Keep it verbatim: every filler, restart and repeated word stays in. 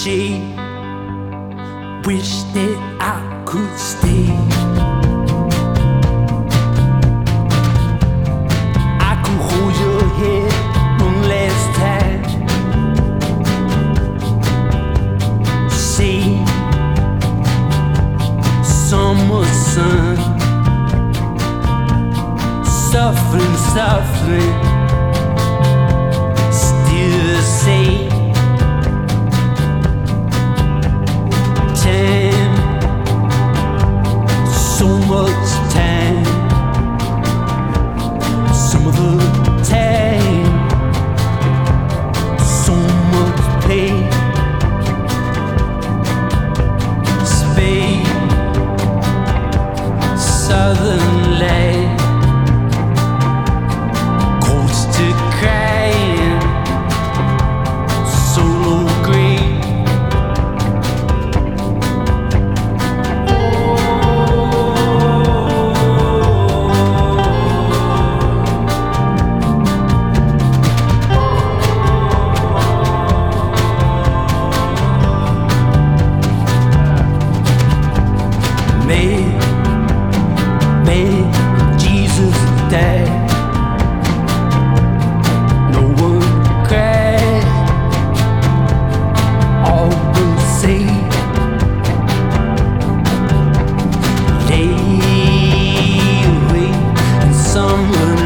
She wished that I could stay. I could hold your head one last time. See summer sun, softly, softly, still say. Time, so much time, some of the time, so much pain, Spain, southern light, coast to crying, solo green. May, may Jesus die. No one cried, all will say. Lay away in summer